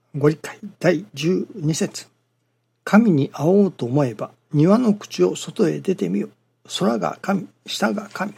ご理解第12節。神に会おうと思えば庭の口を外へ出てみよ。空が神、下が神。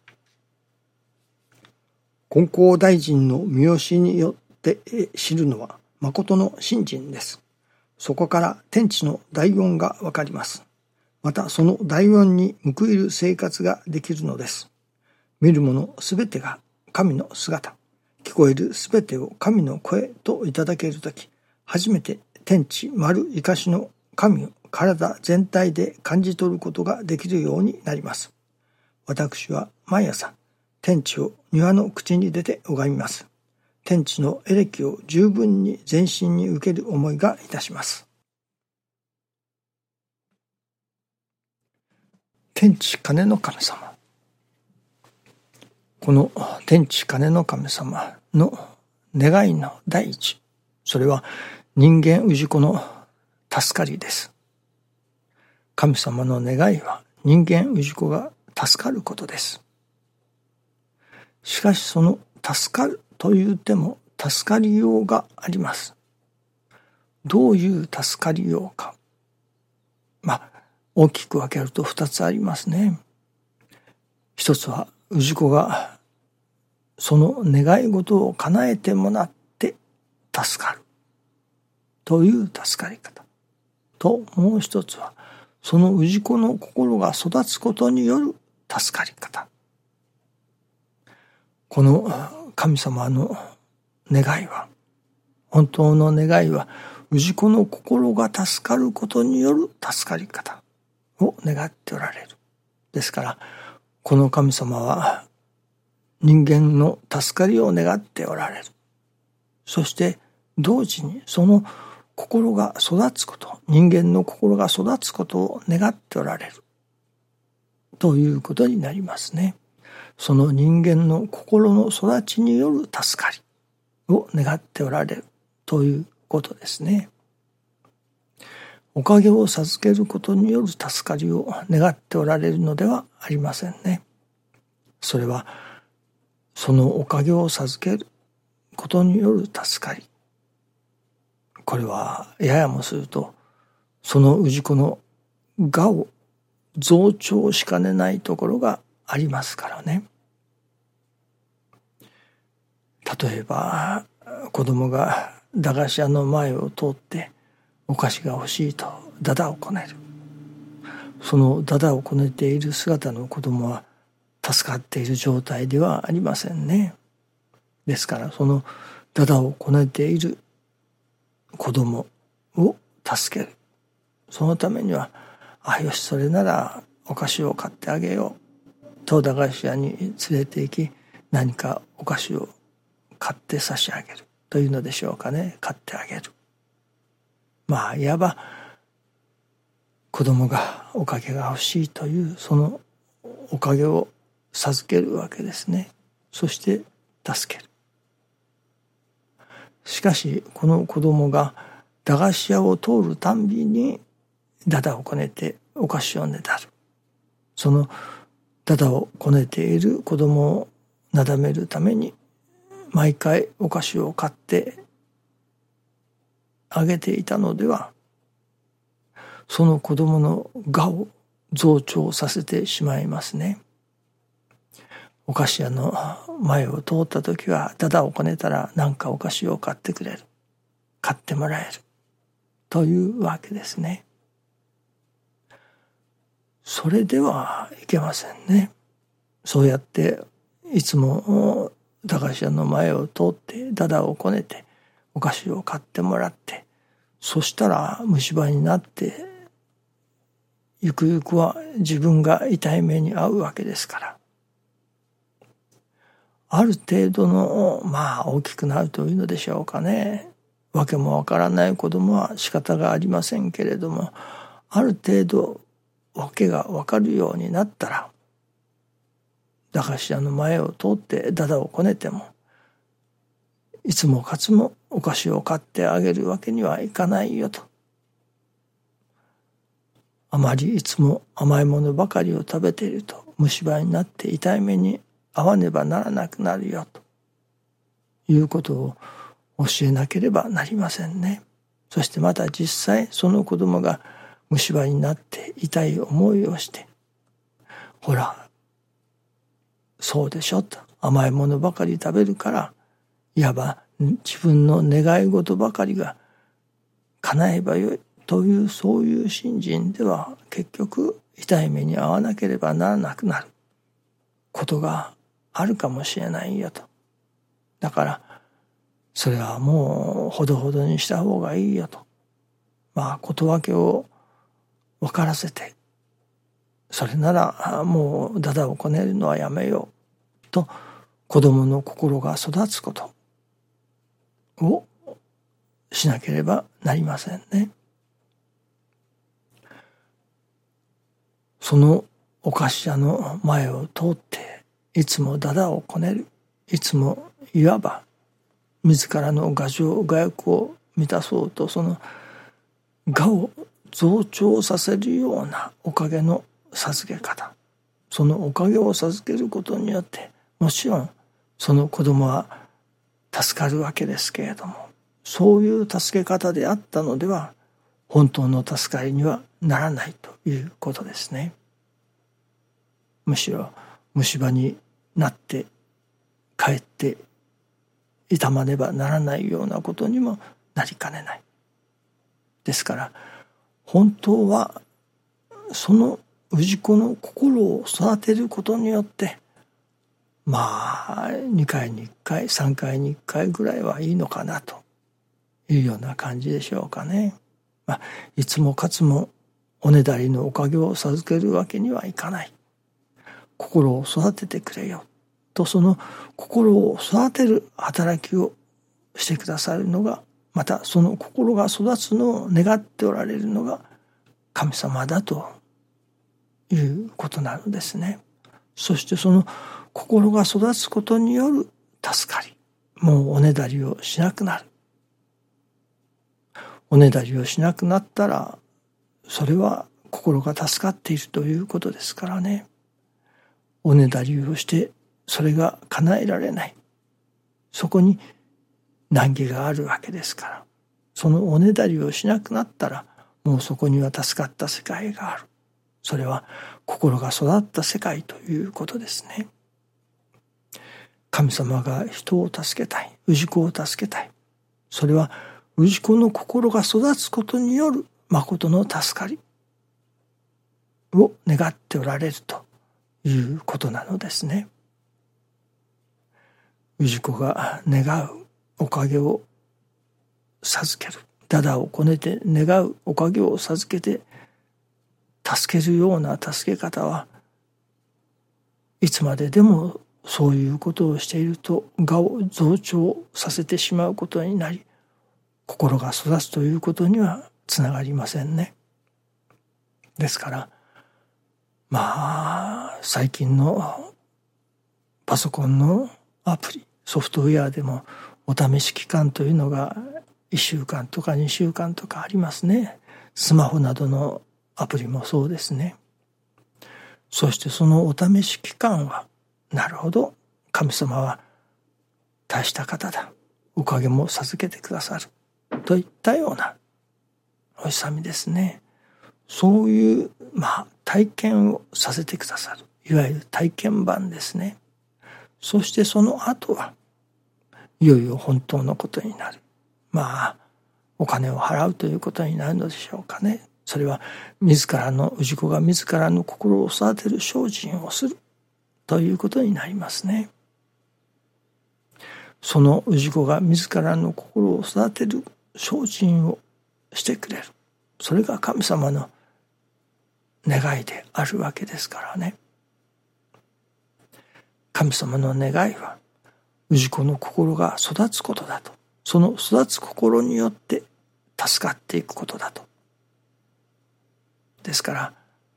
金光大臣の見教えによって知るのは誠の信心です。そこから天地の大恩がわかります。またその大恩に報いる生活ができるのです。見るものすべてが神の姿、聞こえるすべてを神の声といただけるとき、初めて天地丸生かしの神を体全体で感じ取ることができるようになります。私は毎朝、天地を庭の口に出て拝みます。天地のエレキを十分に全身に受ける思いがいたします。天地金の神様。この天地金の神様の願いの第一、それは人間氏子の助かりです。神様の願いは人間氏子が助かることです。しかしその助かるというても助かりようがあります。どういう助かりようか。大きく分けると2つありますね。一つは氏子がその願い事を叶えてもらって助かるという助かり方と、もう一つはその氏子の心が育つことによる助かり方。この神様の願いは、本当の願いは氏子の心が助かることによる助かり方を願っておられる。ですからこの神様は人間の助かりを願っておられる。そして同時にその心が育つこと、人間の心が育つことを願っておられるということになりますね。その人間の心の育ちによる助かりを願っておられるということですね。おかげを授けることによる助かりを願っておられるのではありませんね。それはそのおかげを授けることによる助かり。これはややもするとその氏子の我を増長しかねないところがありますからね。例えば子供が駄菓子屋の前を通ってお菓子が欲しいとだだをこねる。そのだだをこねている姿の子供は助かっている状態ではありませんね。ですからそのだだをこねている子供を助ける。そのためには、よし、それならお菓子を買ってあげようと駄菓子屋に連れて行き、何かお菓子を買って差し上げるというのでしょうかね。買ってあげる。いわば子供がおかげが欲しいというそのおかげを授けるわけですね。そして助ける。しかしこの子供が駄菓子屋を通るたんびにだだをこねてお菓子をねだる。そのだだをこねている子供をなだめるために毎回お菓子を買ってあげていたのでは、その子供の我を増長させてしまいますね。お菓子屋の前を通った時はだだをこねたら何かお菓子を買ってくれる、買ってもらえるというわけですね。それではいけませんね。そうやっていつも駄菓子屋の前を通ってだだをこねてお菓子を買ってもらって、そしたら虫歯になってゆくゆくは自分が痛い目に遭うわけですから、ある程度の大きくなるというのでしょうかね。わけもわからない子供は仕方がありませんけれども、ある程度わけがわかるようになったら、駄菓子屋の前を通ってだだをこねてもいつもかつもお菓子を買ってあげるわけにはいかないよと。あまりいつも甘いものばかりを食べていると虫歯になって痛い目に遭わねばならなくなるよということを教えなければなりませんね。そしてまた実際その子供が虫歯になって痛い思いをして、ほら、そうでしょと、甘いものばかり食べるから、いわば自分の願い事ばかりが叶えばよいという、そういう信心では結局痛い目に遭わなければならなくなることがあるかもしれないよと。だからそれはもうほどほどにした方がいいよと、事分けを分からせて、それならもうだだをこねるのはやめようと、子供の心が育つことをしなければなりませんね。そのお菓子屋の前を通っていつもだだをこねる、いつもいわば自らの我情我欲を満たそうと、その我を増長させるようなおかげの授け方、そのおかげを授けることによって、もちろんその子供は助かるわけですけれども、そういう助け方であったのでは本当の助かりにはならないということですね。むしろ虫歯になってかえって痛まねばならないようなことにもなりかねない。ですから本当はその氏子の心を育てることによって、2回に1回3回に1回ぐらいはいいのかなというような感じでしょうかね。いつもかつもおねだりのおかげを授けるわけにはいかない。心を育ててくれよと、その心を育てる働きをしてくださるのが、またその心が育つのを願っておられるのが神様だということなのですね。そしてその心が育つことによる助かり、もうおねだりをしなくなる。おねだりをしなくなったら、それは心が助かっているということですからね。おねだりをしてそれが叶えられない、そこに難儀があるわけですから、そのおねだりをしなくなったら、もうそこには助かった世界がある。それは心が育った世界ということですね。神様が人を助けたい、氏子を助けたい、それは氏子の心が育つことによる誠の助かりを願っておられるということなのですね。氏子が願うおかげを授ける、だだをこねて願うおかげを授けて助けるような助け方は、いつまででもそういうことをしていると我を増長させてしまうことになり、心が育つということにはつながりませんね。ですから最近のパソコンのアプリ、ソフトウェアでもお試し期間というのが1週間とか2週間とかありますね。スマホなどのアプリもそうですね。そしてそのお試し期間は、なるほど、神様は大した方だ、おかげも授けてくださるといったようなお勇みですね。そういう体験をさせてくださる、いわゆる体験版ですね。そしてその後はいよいよ本当のことになる。お金を払うということになるのでしょうかね。それは自らの氏子が自らの心を育てる精進をするということになりますね。その氏子が自らの心を育てる精進をしてくれる、それが神様の願いであるわけですからね。神様の願いは氏子の心が育つことだと、その育つ心によって助かっていくことだと。ですから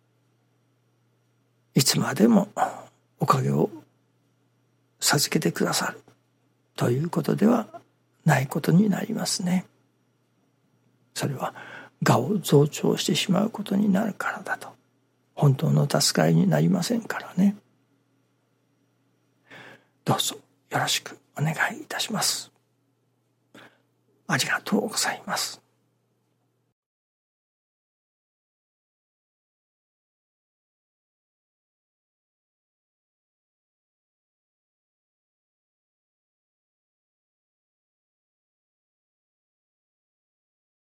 いつまでもおかげを授けてくださるということではないことになりますね。それは我を増長してしまうことになるからだと。本当の助かりになりませんからね。どうぞよろしくお願いいたします。 ありがとうございます。